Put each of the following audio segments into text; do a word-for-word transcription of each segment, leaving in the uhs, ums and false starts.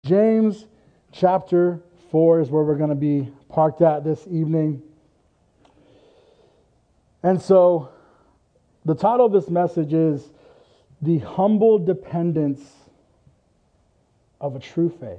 James chapter four is where we're going to be parked at this evening. And so the title of this message is The Humble Dependence of a True Faith.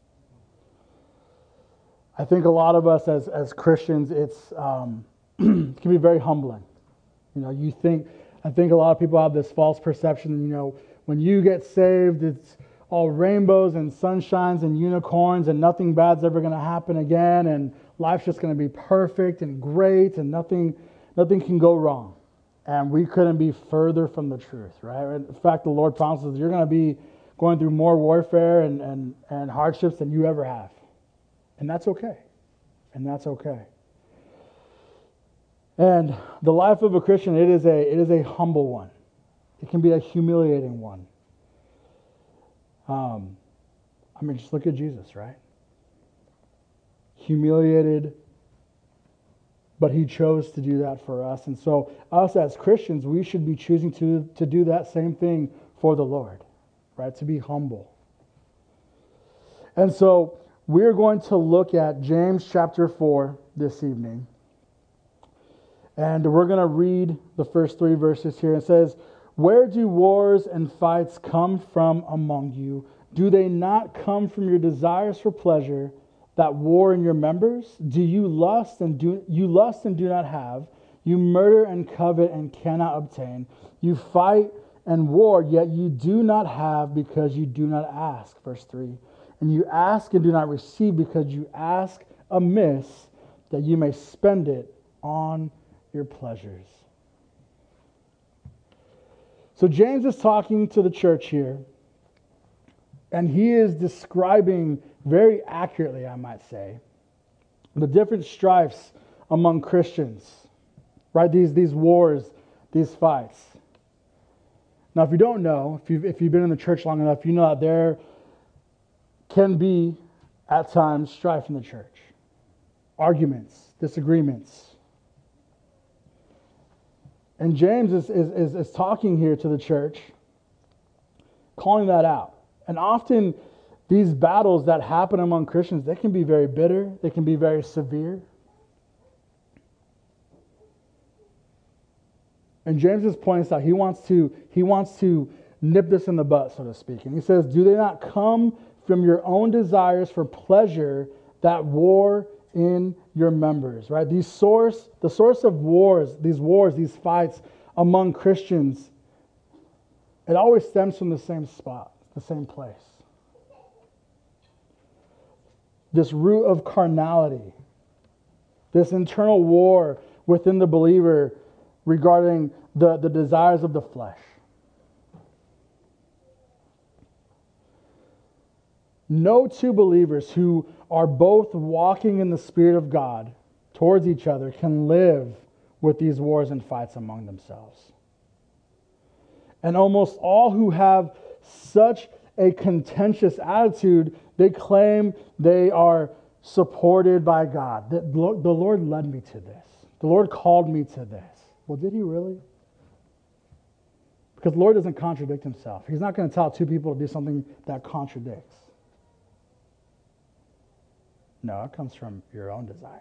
I think a lot of us as, as Christians, it's um, it can be very humbling. You know, you think, I think a lot of people have this false perception, you know, when you get saved, it's all rainbows and sunshines and unicorns and nothing bad's ever going to happen again and life's just going to be perfect and great and nothing nothing can go wrong. And we couldn't be further from the truth, right? In fact, the Lord promises you're going to be going through more warfare and, and, and hardships than you ever have. And that's okay. And that's okay. And the life of a Christian, it is a it is a humble one. It can be a humiliating one. Um, I mean, just look at Jesus, right? Humiliated, but he chose to do that for us. And so us as Christians, we should be choosing to, to do that same thing for the Lord, right? To be humble. And so we're going to look at James chapter four this evening. And we're going to read the first three verses here. It says, "Where do wars and fights come from among you? Do they not come from your desires for pleasure that war in your members? Do you lust and do you lust and do not have? You murder and covet and cannot obtain. You fight and war, yet you do not have because you do not ask." Verse three. "And you ask and do not receive because you ask amiss, that you may spend it on your pleasures." So James is talking to the church here, and he is describing very accurately, I might say, the different strifes among Christians, right? These, these wars, these fights. Now, if you don't know, if you've, if you've been in the church long enough, you know that there can be, at times, strife in the church. Arguments, disagreements. And James is, is, is, is talking here to the church, calling that out. And often these battles that happen among Christians, they can be very bitter. They can be very severe. And James is pointing this out. He wants to, he wants to nip this in the butt, so to speak. And he says, "Do they not come from your own desires for pleasure that war in your members?" Right? These source, the source of wars, these wars, these fights among Christians, it always stems from the same spot, the same place. This root of carnality, this internal war within the believer regarding the, the desires of the flesh. No two believers who are both walking in the Spirit of God towards each other can live with these wars and fights among themselves. And almost all who have such a contentious attitude, they claim they are supported by God. That the Lord led me to this. The Lord called me to this. Well, did he really? Because the Lord doesn't contradict himself. He's not going to tell two people to do something that contradicts. No, it comes from your own desires.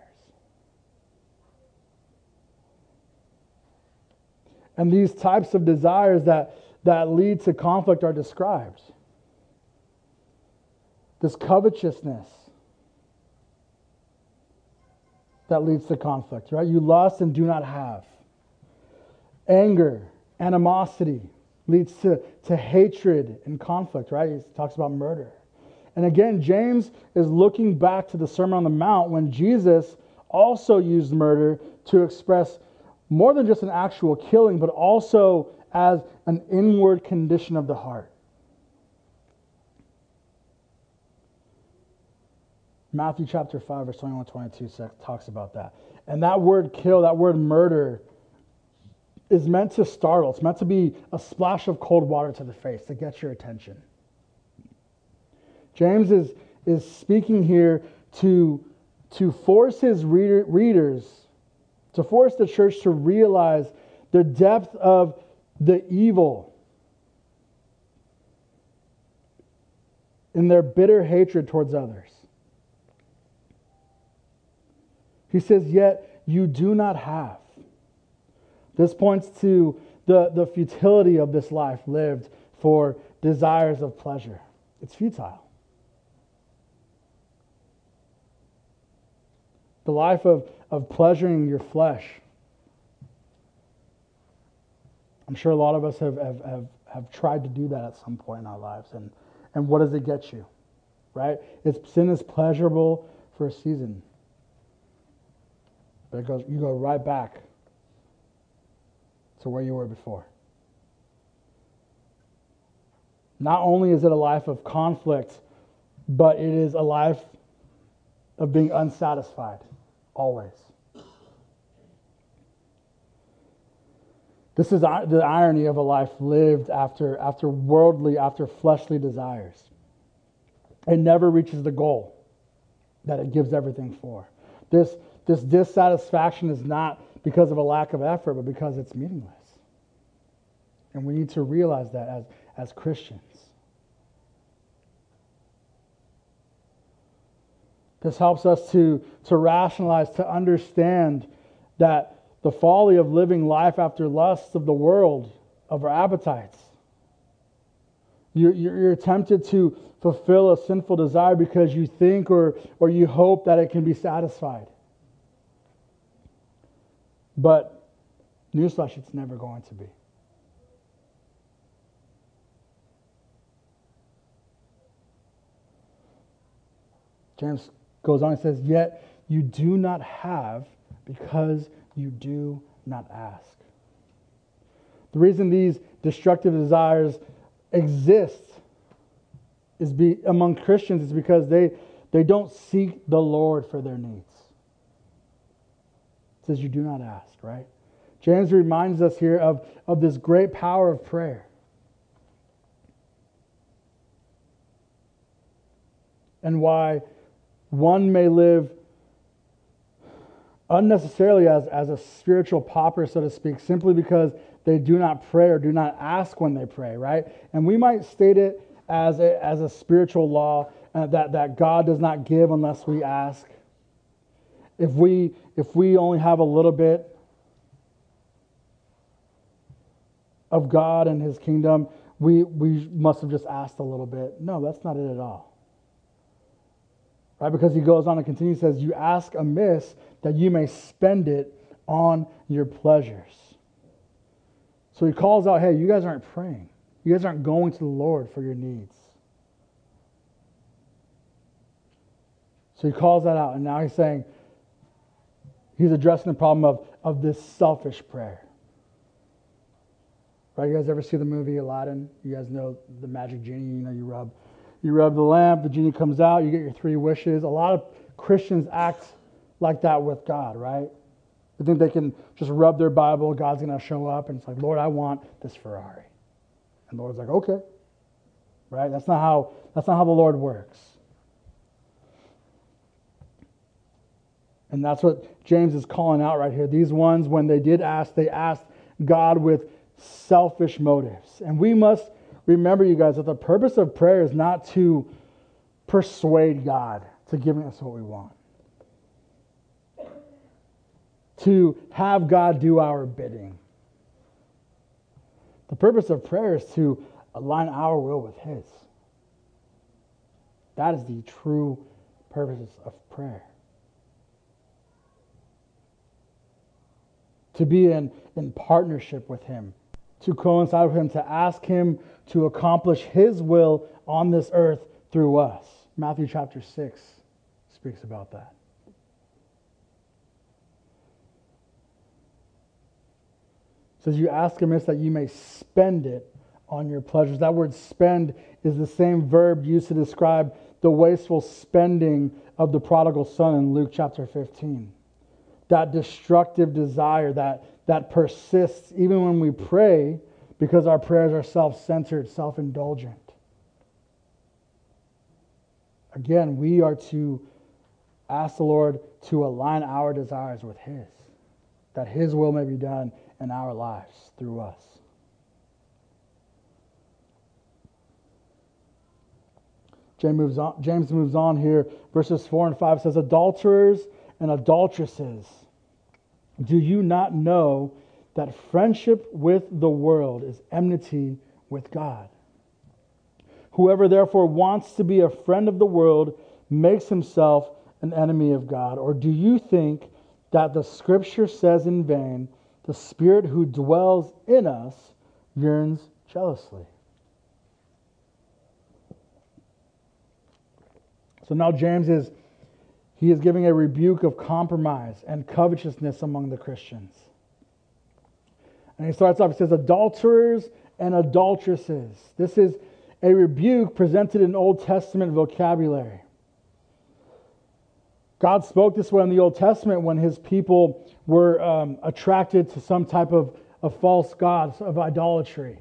And these types of desires that, that lead to conflict are described. This covetousness that leads to conflict, right? You lust and do not have. Anger, animosity leads to, to hatred and conflict, right? He talks about murder. And again, James is looking back to the Sermon on the Mount when Jesus also used murder to express more than just an actual killing, but also as an inward condition of the heart. Matthew chapter five, verse twenty-one to twenty-two talks about that. And that word kill, that word murder, is meant to startle. It's meant to be a splash of cold water to the face to get your attention. James is, is speaking here to, to force his reader, readers, to force the church to realize the depth of the evil in their bitter hatred towards others. He says, yet you do not have. This points to the, the futility of this life lived for desires of pleasure. It's futile. The life of, of pleasuring your flesh. I'm sure a lot of us have, have, have, have tried to do that at some point in our lives. And, and what does it get you? Right? It's, sin is pleasurable for a season. But it goes, you go right back to where you were before. Not only is it a life of conflict, but it is a life of being unsatisfied, always. This is the irony of a life lived after, after worldly, after fleshly desires. It never reaches the goal that it gives everything for. This, this dissatisfaction is not because of a lack of effort, but because it's meaningless. And we need to realize that as, as Christians. This helps us to, to rationalize, to understand that the folly of living life after lusts of the world, of our appetites. You're, you're tempted to fulfill a sinful desire because you think or, or you hope that it can be satisfied. But, newsflash, it's never going to be. James goes on and says, yet you do not have because you do not ask. The reason these destructive desires exist is be, among Christians is because they, they don't seek the Lord for their needs. It says you do not ask, right? James reminds us here of, of this great power of prayer. And why one may live unnecessarily as, as a spiritual pauper, so to speak, simply because they do not pray or do not ask when they pray, right? And we might state it as a, as a spiritual law uh, that, that God does not give unless we ask. If we, if we only have a little bit of God and His kingdom, we, we must have just asked a little bit. No, that's not it at all. Right? Because he goes on and continues, says, you ask amiss that you may spend it on your pleasures. So he calls out, hey, you guys aren't praying. You guys aren't going to the Lord for your needs. So he calls that out, and now he's saying, he's addressing the problem of, of this selfish prayer. Right? You guys ever see the movie Aladdin? You guys know the magic genie, you know, you rub You rub the lamp, the genie comes out, you get your three wishes. A lot of Christians act like that with God, right? They think they can just rub their Bible, God's going to show up, and it's like, Lord, I want this Ferrari. And the Lord's like, okay. Right? That's not how, that's not how the Lord works. And that's what James is calling out right here. These ones, when they did ask, they asked God with selfish motives. And we must remember, you guys, that the purpose of prayer is not to persuade God to giving us what we want. To have God do our bidding. The purpose of prayer is to align our will with His. That is the true purpose of prayer. To be in, in partnership with Him. To coincide with Him, to ask Him to accomplish His will on this earth through us. Matthew chapter six speaks about that. It says, you ask amiss that you may spend it on your pleasures. That word spend is the same verb used to describe the wasteful spending of the prodigal son in Luke chapter fifteen. That destructive desire that, that persists even when we pray, because our prayers are self-centered, self-indulgent. Again, we are to ask the Lord to align our desires with His, that His will may be done in our lives through us. James moves on, James moves on here. Verses four and five says, adulterers and adulteresses, do you not know that friendship with the world is enmity with God? Whoever therefore wants to be a friend of the world makes himself an enemy of God. Or do you think that the scripture says in vain, the Spirit who dwells in us yearns jealously? So now James is, he is giving a rebuke of compromise and covetousness among the Christians. And he starts off, he says, adulterers and adulteresses. This is a rebuke presented in Old Testament vocabulary. God spoke this way in the Old Testament when his people were um, attracted to some type of, of false gods, of idolatry.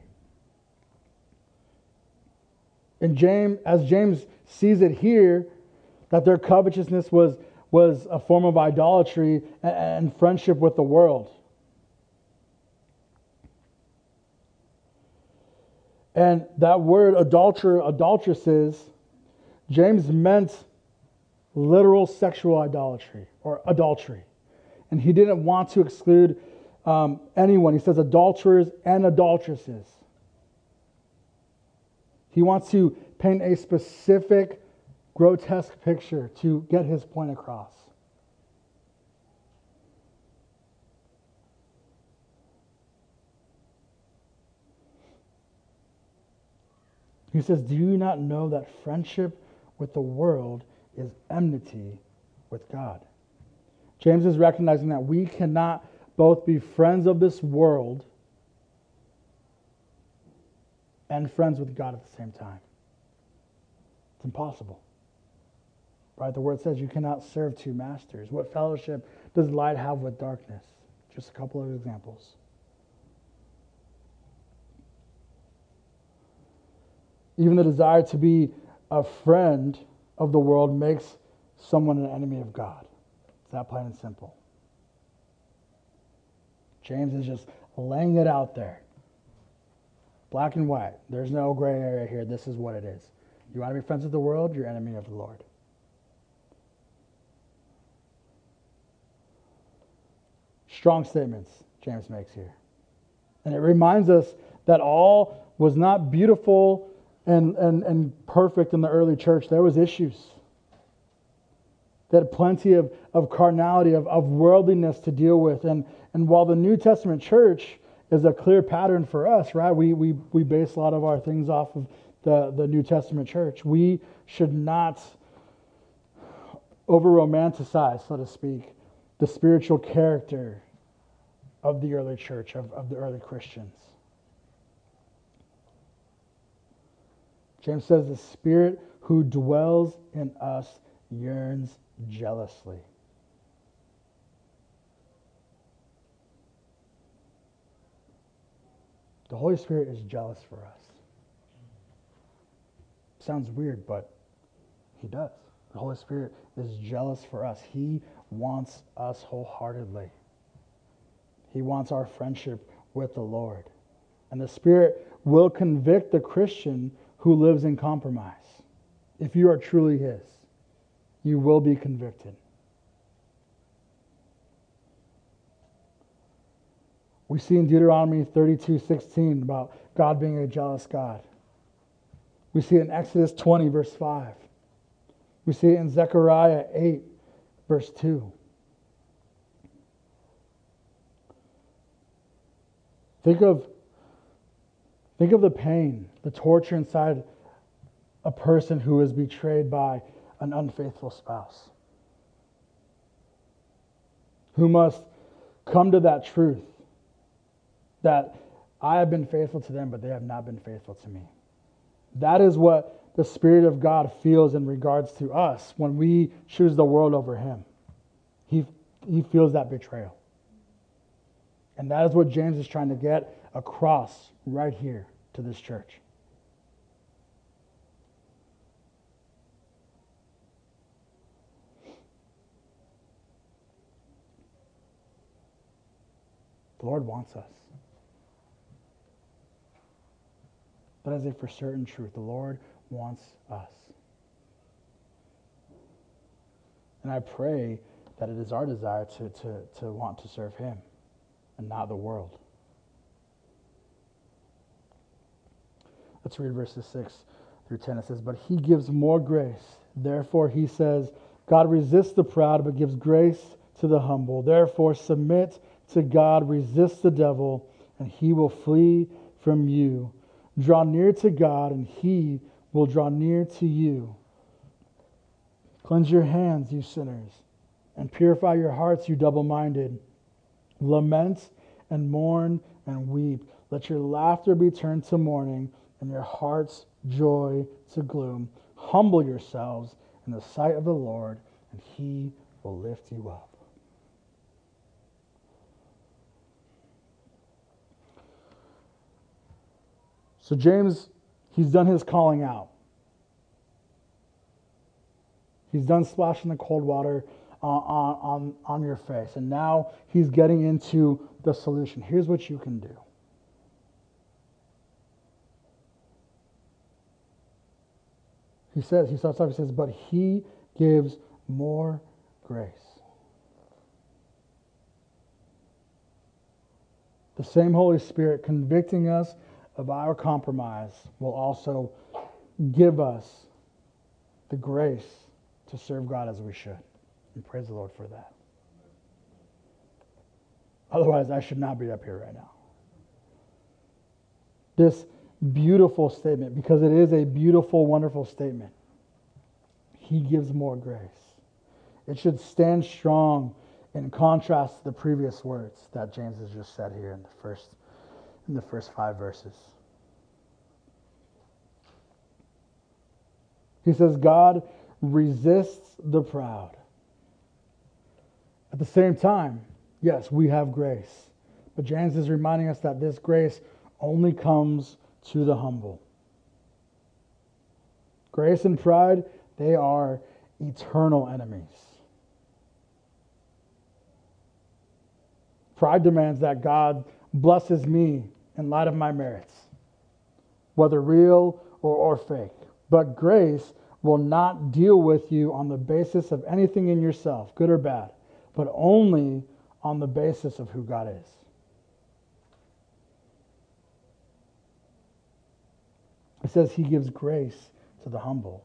And James, as James sees it here, that their covetousness was, was a form of idolatry and, and friendship with the world. And that word adulterer, adulteresses, James meant literal sexual idolatry or adultery. And he didn't want to exclude um, anyone. He says adulterers and adulteresses. He wants to paint a specific grotesque picture to get his point across. He says, do you not know that friendship with the world is enmity with God? James is recognizing that we cannot both be friends of this world and friends with God at the same time. It's impossible. Right? The word says you cannot serve two masters. What fellowship does light have with darkness? Just a couple of examples. Even the desire to be a friend of the world makes someone an enemy of God. It's that plain and simple. James is just laying it out there. Black and white. There's no gray area here. This is what it is. You want to be friends with the world, you're enemy of the Lord. Strong statements James makes here. And it reminds us that all was not beautiful and, and, and perfect in the early church. There was issues. They had plenty of, of carnality, of, of worldliness to deal with. And, and while the New Testament church is a clear pattern for us, right? We, we, we base a lot of our things off of the, the New Testament church. We should not over-romanticize, so to speak, the spiritual character of the early church, of, of the early Christians. James says the Spirit who dwells in us yearns jealously. The Holy Spirit is jealous for us. Sounds weird, but he does. The Holy Spirit is jealous for us. He wants us wholeheartedly. He wants our friendship with the Lord. And the Spirit will convict the Christian who lives in compromise. If you are truly his, you will be convicted. We see in Deuteronomy thirty-two sixteen about God being a jealous God. We see it in Exodus twenty, verse five. We see it in Zechariah eight, verse two. Think of, think of the pain, the torture inside a person who is betrayed by an unfaithful spouse, who must come to that truth that I have been faithful to them, but they have not been faithful to me. That is what the Spirit of God feels in regards to us when we choose the world over him. He, he feels that betrayal. And that is what James is trying to get across right here to this church. The Lord wants us. But as a for certain truth, the Lord wants us. And I pray that it is our desire to, to, to want to serve him and not the world. Let's read verses six through ten. It says, but he gives more grace. Therefore, he says, God resists the proud, but gives grace to the humble. Therefore, submit to God, resist the devil, and he will flee from you. Draw near to God, and he will draw near to you. Cleanse your hands, you sinners, and purify your hearts, you double-minded. Lament and mourn and weep. Let your laughter be turned to mourning, and your heart's joy to gloom. Humble yourselves in the sight of the Lord, and he will lift you up. So James, he's done his calling out. He's done splashing the cold water on, on, on your face. And now he's getting into the solution. Here's what you can do. He says, he starts off, he says, but he gives more grace. The same Holy Spirit convicting us of our compromise will also give us the grace to serve God as we should. And praise the Lord for that. Otherwise, I should not be up here right now. This beautiful statement, because it is a beautiful, wonderful statement. He gives more grace. It should stand strong in contrast to the previous words that James has just said here in the first, in the first five verses. He says, God resists the proud. At the same time, yes, we have grace. But James is reminding us that this grace only comes to the humble. Grace and pride, they are eternal enemies. Pride demands that God blesses me in light of my merits, whether real or, or fake. But grace will not deal with you on the basis of anything in yourself, good or bad, but only on the basis of who God is. It says he gives grace to the humble.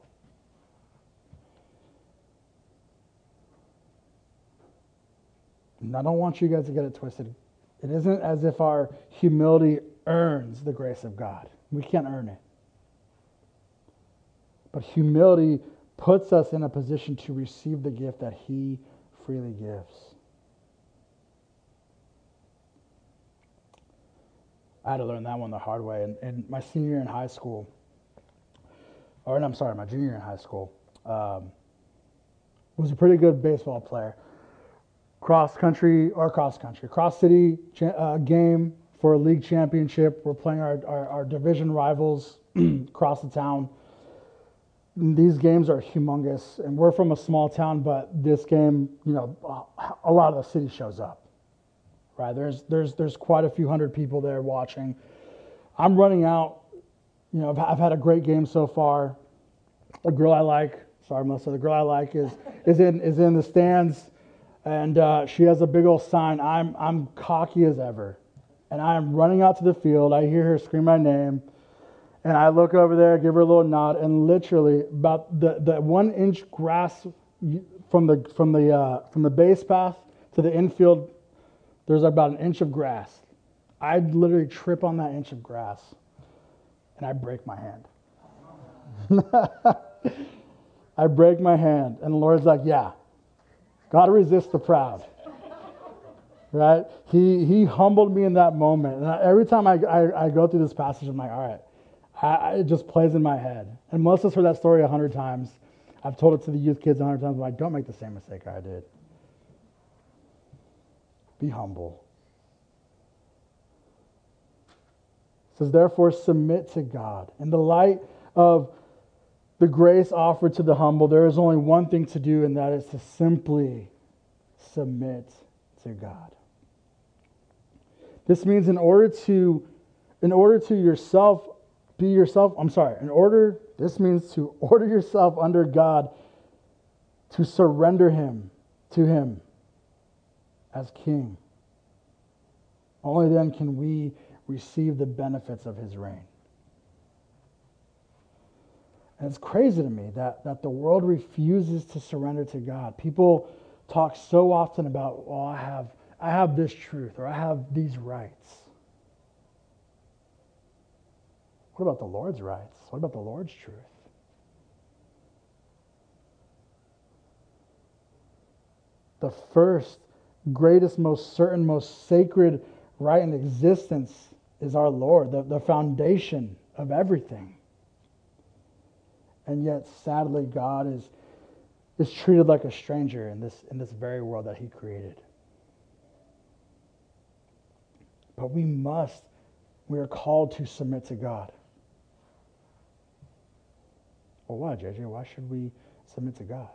And I don't want you guys to get it twisted. It isn't as if our humility earns the grace of God. We can't earn it. But humility puts us in a position to receive the gift that he freely gives. I had to learn that one the hard way. In, in my senior year in high school, or I'm sorry, my junior year in high school, um, was a pretty good baseball player. Cross country, or cross country, cross city cha- uh, game for a league championship. We're playing our, our, our division rivals across the town. These games are humongous, and we're from a small town, but this game, you know, a lot of the city shows up. Right, there's there's there's quite a few hundred people there watching. I'm running out. You know, I've, I've had a great game so far. A girl I like, sorry Melissa, the girl I like is is in is in the stands, and uh, she has a big old sign. I'm I'm cocky as ever, and I am running out to the field. I hear her scream my name, and I look over there, give her a little nod, and literally about the, the one inch grass from the from the uh, from the base path to the infield. There's about an inch of grass. I'd literally trip on that inch of grass, and I break my hand. I break my hand, and the Lord's like, yeah, God resists the proud. Right? He he humbled me in that moment. And I, every time I, I, I go through this passage, I'm like, all right, I, it just plays in my head. And Melissa's heard that story a hundred times. I've told it to the youth kids a hundred times. I'm like, don't make the same mistake I did. Be humble. It says, therefore, submit to God. In the light of the grace offered to the humble, there is only one thing to do, and that is to simply submit to God. This means in order to, in order to yourself, be yourself, I'm sorry, in order, this means to order yourself under God, to surrender him to him as king. Only then can we receive the benefits of his reign. And it's crazy to me that, that the world refuses to surrender to God. People talk so often about, well, I have, I have this truth, or I have these rights. What about the Lord's rights? What about the Lord's truth? The first, greatest, most certain, most sacred right in existence is our Lord, the, the foundation of everything. And yet, sadly, God is, is treated like a stranger in this, in this very world that he created. But we must, we are called to submit to God. Well, why, J J? Why should we submit to God?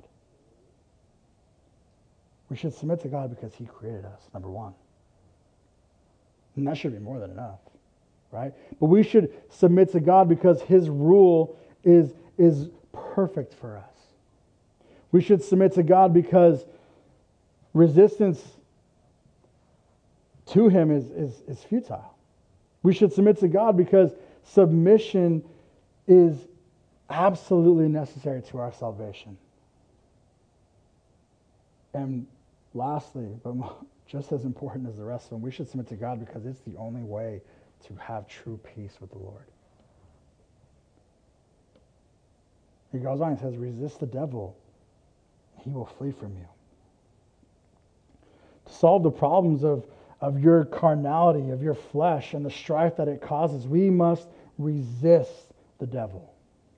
We should submit to God because he created us, number one. And that should be more than enough, right? But we should submit to God because his rule is, is perfect for us. We should submit to God because resistance to him is, is, is futile. We should submit to God because submission is absolutely necessary to our salvation. And lastly, but just as important as the rest of them, we should submit to God because it's the only way to have true peace with the Lord. He goes on and says, resist the devil, he will flee from you. To solve the problems of, of your carnality, of your flesh, and the strife that it causes, we must resist the devil.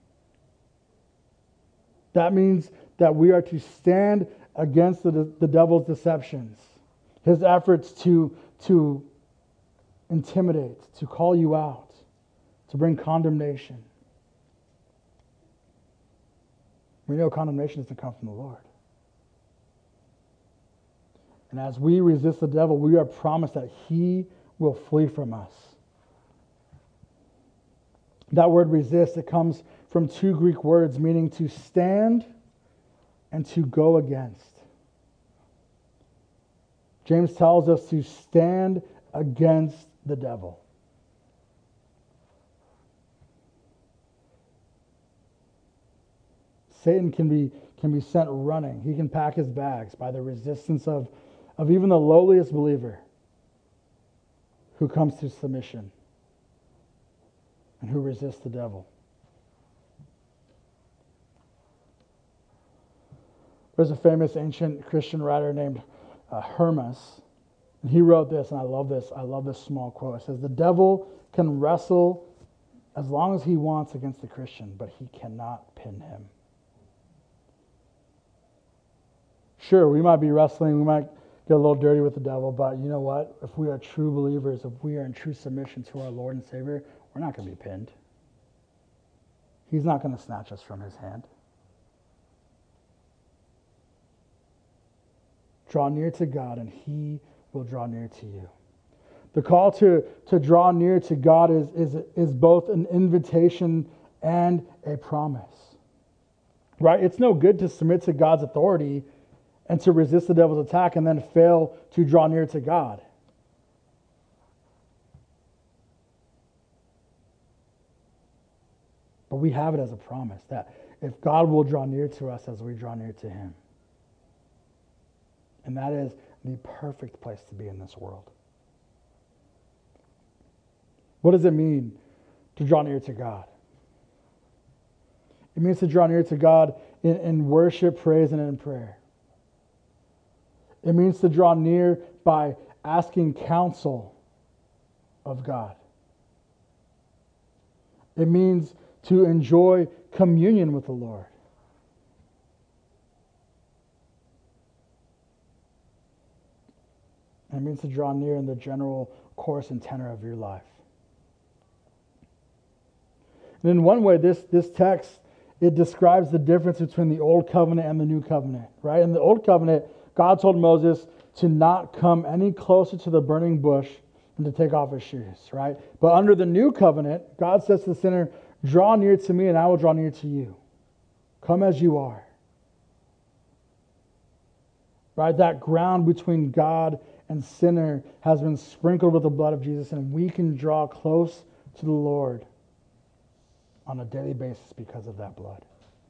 That means that we are to stand against the, the devil's deceptions, his efforts to, to intimidate, to call you out, to bring condemnation. We know condemnation doesn't come from the Lord. And as we resist the devil, we are promised that he will flee from us. That word resist, it comes from two Greek words meaning to stand and to go against. James tells us to stand against the devil. Satan can be, can be sent running. He can pack his bags by the resistance of, of even the lowliest believer who comes to submission and who resists the devil. There's a famous ancient Christian writer named uh, Hermas, and he wrote this, and I love this. I love this small quote. It says, "The devil can wrestle as long as he wants against the Christian, but he cannot pin him." Sure, we might be wrestling, we might get a little dirty with the devil, but you know what? If we are true believers, if we are in true submission to our Lord and Savior, we're not going to be pinned. He's not going to snatch us from his hand. Draw near to God, and he will draw near to you. The call to, to draw near to God is, is, is both an invitation and a promise. Right? It's no good to submit to God's authority and to resist the devil's attack and then fail to draw near to God. But we have it as a promise that if God will draw near to us as we draw near to him. And that is the perfect place to be in this world. What does it mean to draw near to God? It means to draw near to God in, in worship, praise, and in prayer. It means to draw near by asking counsel of God. It means to enjoy communion with the Lord. And it means to draw near in the general course and tenor of your life. And in one way, this, this text, it describes the difference between the old covenant and the new covenant, right? In the old covenant, God told Moses to not come any closer to the burning bush and to take off his shoes, right? But under the new covenant, God says to the sinner, draw near to me and I will draw near to you. Come as you are. right? That ground between God and sinner has been sprinkled with the blood of Jesus, and we can draw close to the Lord on a daily basis because of that blood.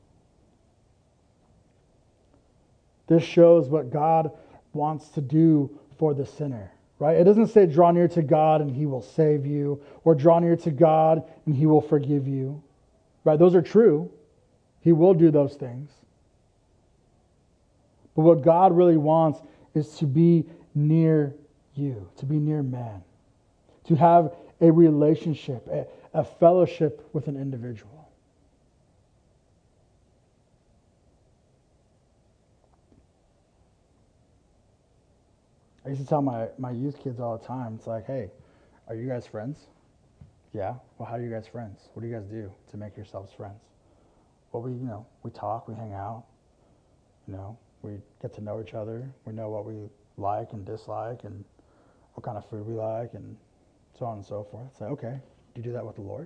This shows what God wants to do for the sinner, right? It doesn't say draw near to God and he will save you, or draw near to God and he will forgive you, right? Those are true. He will do those things. But what God really wants is to be near you, to be near man, to have a relationship, a, a fellowship with an individual. I used to tell my, my youth kids all the time, it's like, hey, are you guys friends? Yeah. Well, how are you guys friends? What do you guys do to make yourselves friends? Well, we, you know, we talk, we hang out, you know, we get to know each other. We know what we like and dislike and what kind of food we like and so on and so forth. It's like, okay, do you do that with the Lord?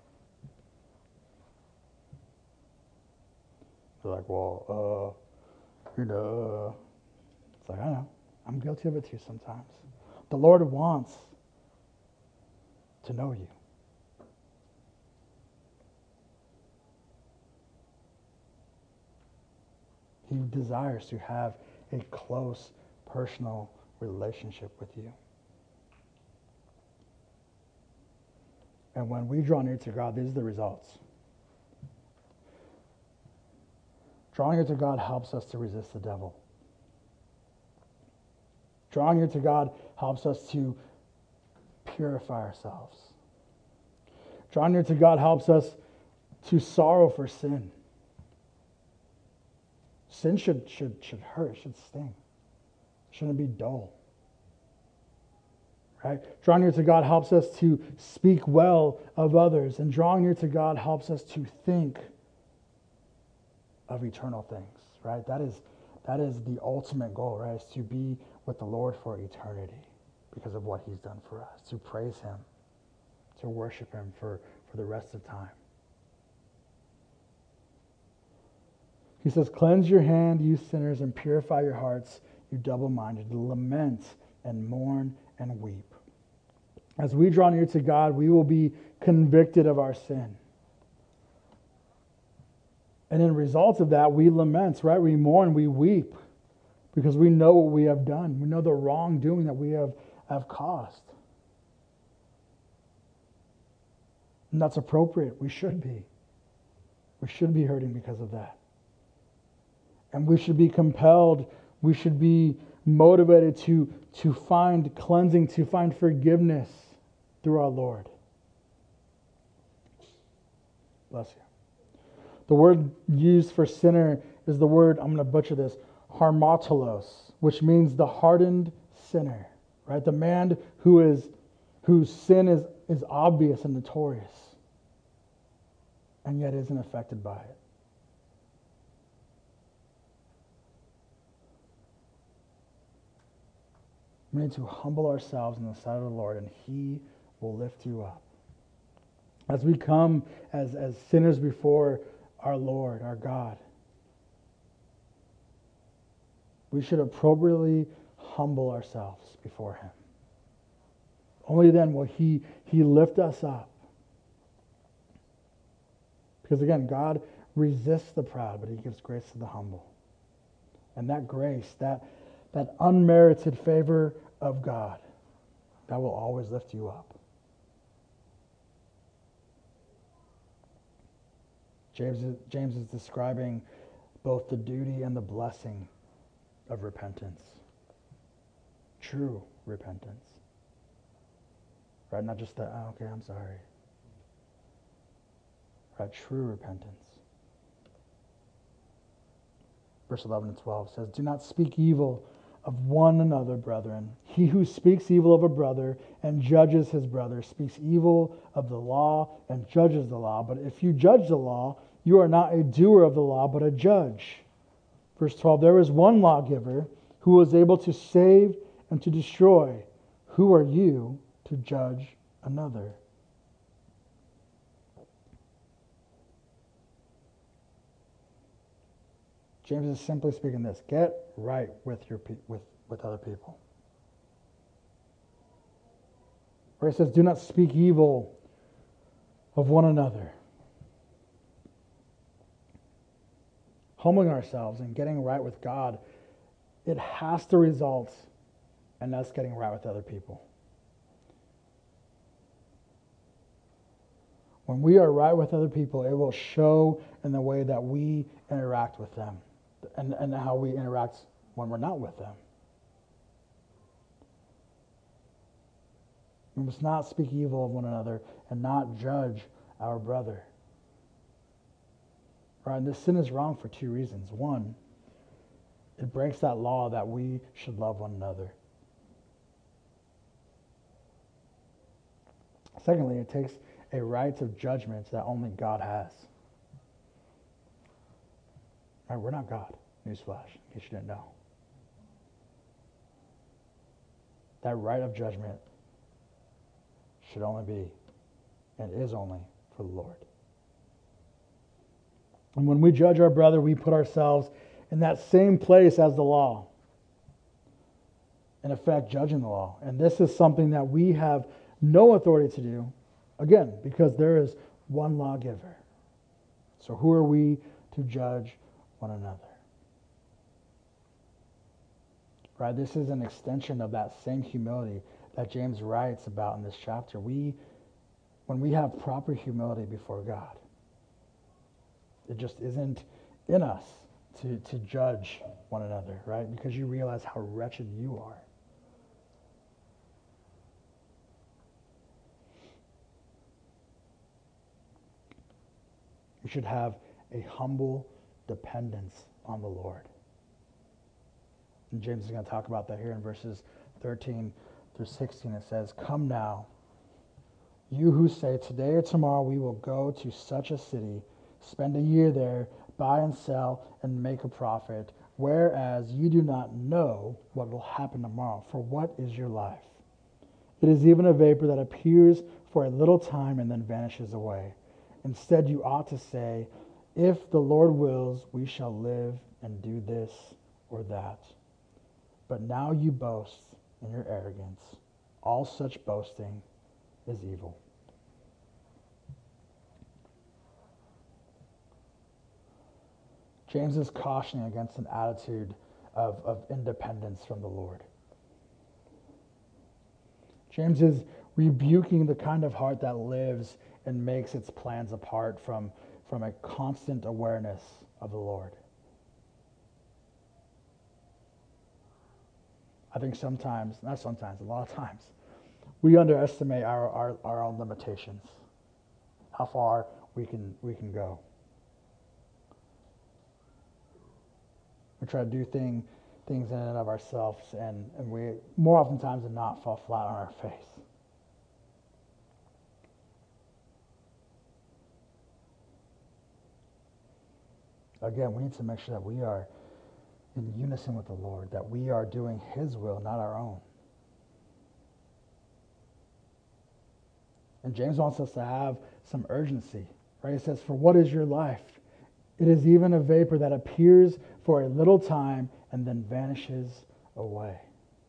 They're like, well, uh, you know, it's like, I don't know. I'm guilty of it too sometimes. The Lord wants to know you. He desires to have a close, personal relationship with you. And when we draw near to God, these are the results. Drawing near to God helps us to resist the devil. Drawing near to God helps us to purify ourselves. Drawing near to God helps us to sorrow for sin. Sin should, should, should hurt, should sting. Shouldn't be dull. Right? Drawing near to God helps us to speak well of others. And drawing near to God helps us to think of eternal things. Right? That is, that is the ultimate goal, right? Is to be with the Lord for eternity because of what he's done for us. To praise him. To worship him for, for the rest of time. He says, cleanse your hand, you sinners, and purify your hearts, you double-minded. Lament and mourn and weep. As we draw near to God, we will be convicted of our sin. And in result of that, we lament, right? We mourn, we weep, because we know what we have done. We know the wrongdoing that we have, have caused. And that's appropriate. We should be. We should be hurting because of that. And we should be compelled, we should be motivated to, to find cleansing, to find forgiveness through our Lord. Bless you. The word used for sinner is the word, I'm going to butcher this, harmatolos, which means the hardened sinner, right? The man who is whose sin is, is obvious and notorious, and yet isn't affected by it. We need to humble ourselves in the sight of the Lord, and he will lift you up. As we come as, as sinners before our Lord, our God, we should appropriately humble ourselves before him. Only then will he, he lift us up. Because again, God resists the proud, but he gives grace to the humble. And that grace, that, that unmerited favor of God, that will always lift you up. James is, James is describing both the duty and the blessing of repentance. True repentance. Right? Not just that, oh, okay, I'm sorry. Right? True repentance. Verse eleven and twelve says, do not speak evil of one another, brethren. He who speaks evil of a brother and judges his brother speaks evil of the law and judges the law. But if you judge the law, you are not a doer of the law, but a judge. Verse twelve, there is one lawgiver who is able to save and to destroy. Who are you to judge another? James is simply speaking this: get right with your pe- with, with other people. Where he says, do not speak evil of one another. Humbling ourselves and getting right with God, it has to result in us getting right with other people. When we are right with other people, it will show in the way that we interact with them and, and how we interact when we're not with them. We must not speak evil of one another and not judge our brother. Right? And this sin is wrong for two reasons. One, it breaks that law that we should love one another. Secondly, it takes a right of judgment that only God has. Right? We're not God. Newsflash, in case you didn't know. That right of judgment should only be, and is only, for the Lord. And when we judge our brother, we put ourselves in that same place as the law. In effect, judging the law. And this is something that we have no authority to do, again, because there is one lawgiver. So who are we to judge one another? Right? This is an extension of that same humility that James writes about in this chapter. We, when we have proper humility before God, it just isn't in us to, to judge one another, right? Because you realize how wretched you are. We should have a humble dependence on the Lord. And James is going to talk about that here in verses thirteen through sixteen. It says, come now, you who say, today or tomorrow we will go to such a city, spend a year there, buy and sell, and make a profit, whereas you do not know what will happen tomorrow. For what is your life? It is even a vapor that appears for a little time and then vanishes away. Instead, you ought to say, if the Lord wills, we shall live and do this or that. But now you boast in your arrogance. All such boasting is evil. James is cautioning against an attitude of, of independence from the Lord. James is rebuking the kind of heart that lives and makes its plans apart from, from a constant awareness of the Lord. I think sometimes, not sometimes, a lot of times, we underestimate our, our, our own limitations, how far we can we can go. We try to do thing, things in and of ourselves, and, and we more oftentimes than not fall flat on our face. Again, we need to make sure that we are in unison with the Lord, that we are doing His will, not our own. And James wants us to have some urgency, right? He says, for what is your life? It is even a vapor that appears for a little time and then vanishes away.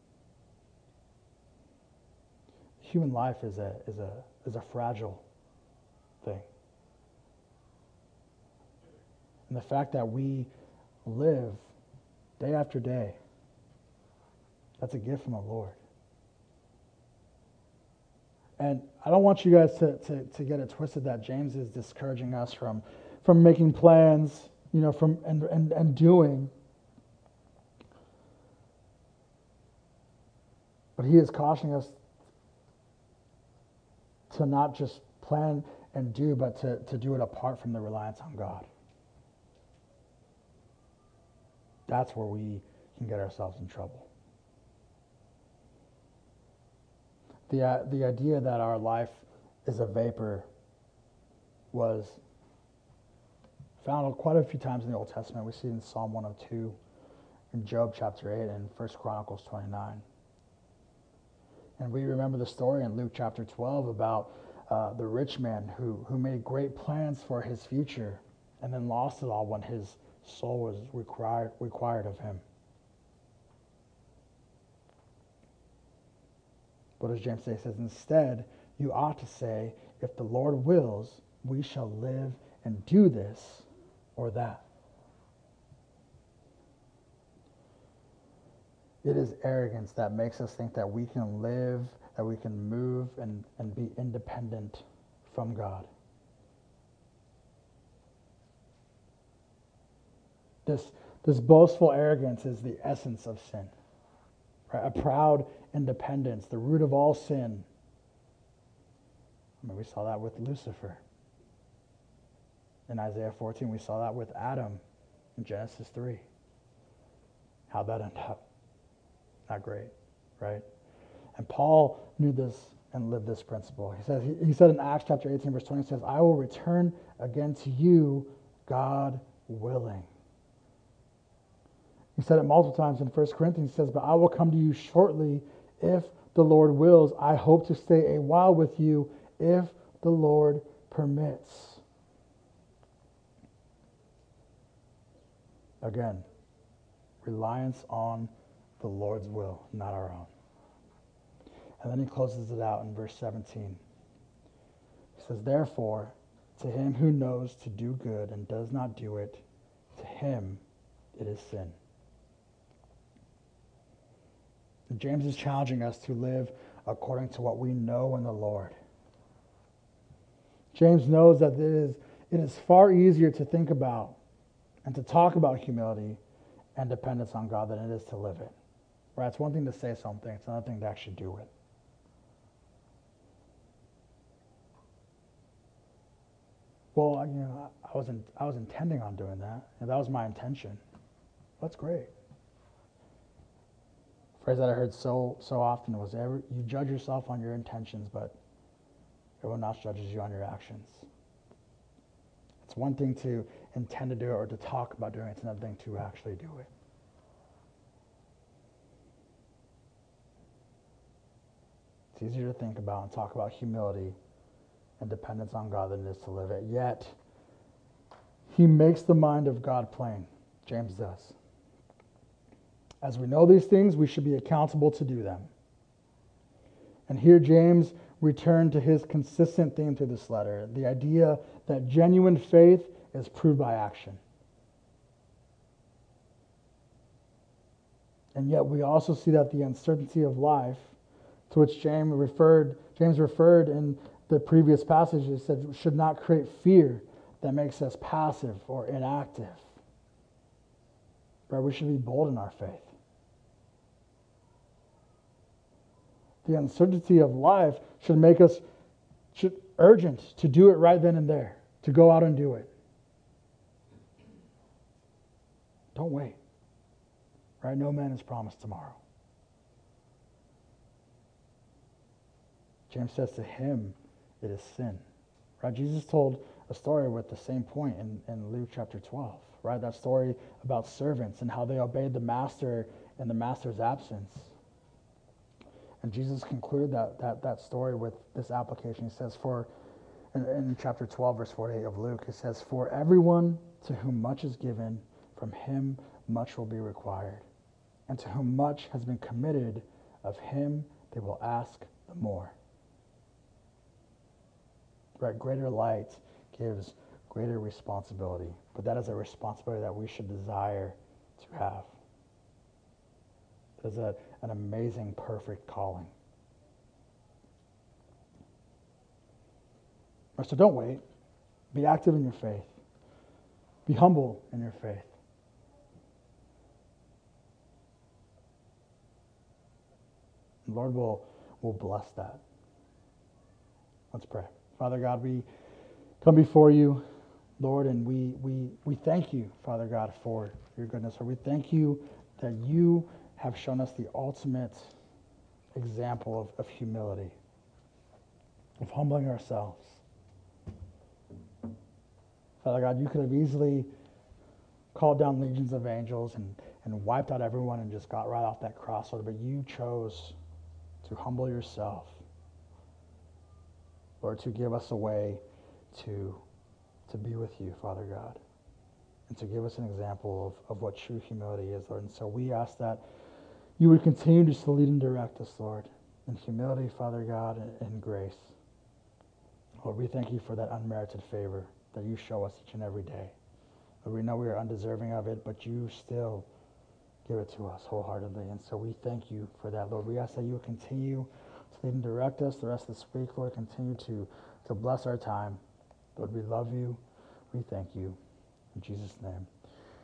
Human life is a is a is a fragile thing. And the fact that we live day after day, that's a gift from the Lord. And I don't want you guys to, to, to get it twisted that James is discouraging us from, from making plans, you know, from and, and, and doing. But he is cautioning us to not just plan and do, but to, to do it apart from the reliance on God. That's where we can get ourselves in trouble. The, uh, the idea that our life is a vapor was found quite a few times in the Old Testament. We see it in Psalm one oh two, in Job chapter eight, and First Chronicles twenty-nine. And we remember the story in Luke chapter twelve about uh, the rich man who, who made great plans for his future and then lost it all when his soul was required, required of him. What does James say? He says, instead, you ought to say, if the Lord wills, we shall live and do this or that. It is arrogance that makes us think that we can live, that we can move and, and be independent from God. This, this boastful arrogance is the essence of sin. Right? A proud independence, the root of all sin. I mean, we saw that with Lucifer. In Isaiah fourteen, we saw that with Adam in Genesis three. How'd that end up? Not great, right? And Paul knew this and lived this principle. He says, he, he said in Acts chapter eighteen, verse twenty, he says, I will return again to you, God willing. He said it multiple times in First Corinthians. He says, but I will come to you shortly if the Lord wills. I hope to stay a while with you if the Lord permits. Again, reliance on the Lord's will, not our own. And then he closes it out in verse seventeen. He says, therefore, to him who knows to do good and does not do it, to him it is sin. And James is challenging us to live according to what we know in the Lord. James knows that it is, it is far easier to think about and to talk about humility and dependence on God than it is to live it. Right? It's one thing to say something, it's another thing to actually do it. Well, you know, I wasn't I was intending on doing that, and that was my intention. That's great. A phrase that I heard so so often was, every, you judge yourself on your intentions, but everyone else judges you on your actions. It's one thing to intend to do it or to talk about doing it. It's another thing to actually do it. It's easier to think about and talk about humility and dependence on God than it is to live it. Yet, he makes the mind of God plain. James does. As we know these things, we should be accountable to do them. And here James returned to his consistent theme through this letter, the idea that genuine faith is proved by action. And yet we also see that the uncertainty of life, to which James referred, James referred in the previous passage, he said, should not create fear that makes us passive or inactive. Right? We should be bold in our faith. The uncertainty of life should make us should, urgent to do it right then and there, to go out and do it. Don't wait. Right? No man is promised tomorrow. James says to him, it is sin. Right? Jesus told a story with the same point in, in Luke chapter twelve. Right? That story about servants and how they obeyed the master in the master's absence. And Jesus concluded that, that, that story with this application. He says, for in, in chapter twelve, verse forty-eight of Luke, it says, for everyone to whom much is given, from him much will be required. And to whom much has been committed, of him they will ask the more. Right? Greater light gives greater responsibility. But that is a responsibility that we should desire to have. It is a, an amazing, perfect calling. So don't wait. Be active in your faith. Be humble in your faith. The Lord will, will bless that. Let's pray. Father God, we come before you, Lord, and we, we, we thank you, Father God, for your goodness. Lord, we thank you that you have shown us the ultimate example of, of humility, of humbling ourselves. Father God, you could have easily called down legions of angels and, and wiped out everyone and just got right off that cross, Lord, but you chose to humble yourself, Lord, to give us a way to, to be with you, Father God. and to give us an example of, of what true humility is, Lord. And so we ask that you would continue just to lead and direct us, Lord, in humility, Father God, and, and grace. Lord, we thank you for that unmerited favor that you show us each and every day. Lord, we know we are undeserving of it, but you still give it to us wholeheartedly. And so we thank you for that, Lord. We ask that you would continue to lead and direct us the rest of this week, Lord. Continue to, to bless our time. Lord, we love you. We thank you. In Jesus' name.